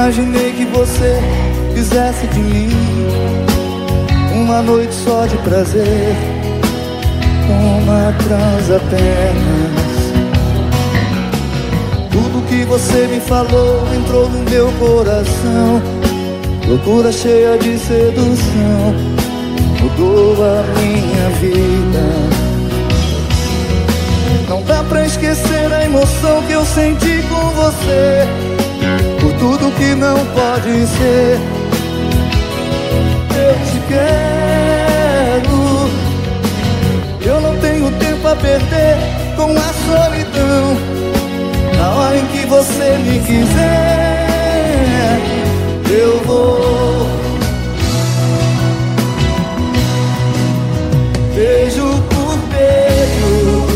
Imaginei que você fizesse de mim uma noite só de prazer, uma trans apenas. Tudo que você me falou entrou no meu coração. Loucura cheia de sedução mudou a minha vida. Não dá pra esquecer a emoção que eu senti com você, por tudo que não pode ser. Eu te quero, eu não tenho tempo a perder com a solidão. Na hora em que você me quiser, eu vou. Beijo por beijo,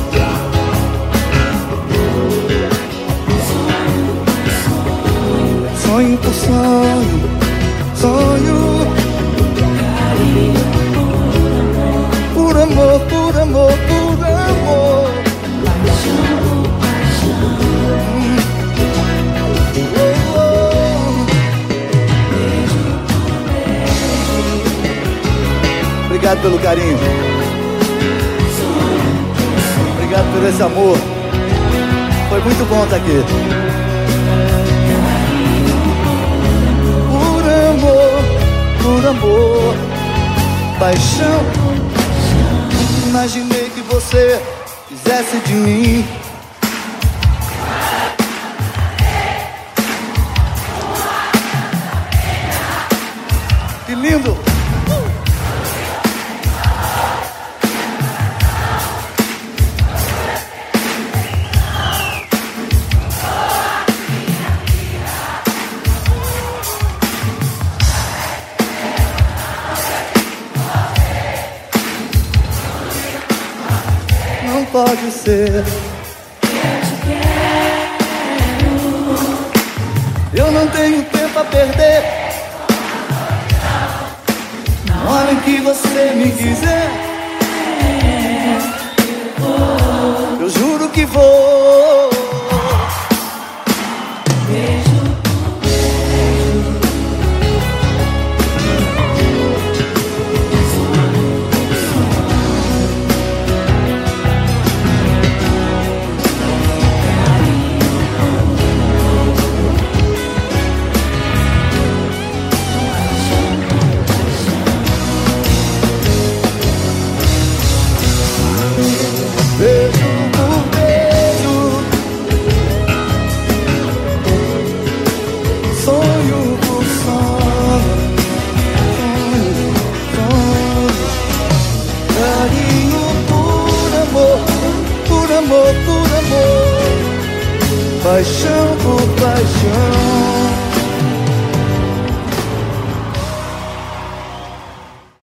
sonho por sonho, sonho. Por amor, por amor, por amor. Obrigado pelo carinho. Obrigado por esse amor. Foi muito bom estar aqui. Por amor, paixão. Imaginei que você fizesse de mim que lindo. Não pode ser. Eu não tenho tempo a perder. Na hora em que você me quiser, eu juro que vou. Beijo por beijo, sonho por sonho, sonho, carinho por amor, por amor, por amor, paixão por paixão.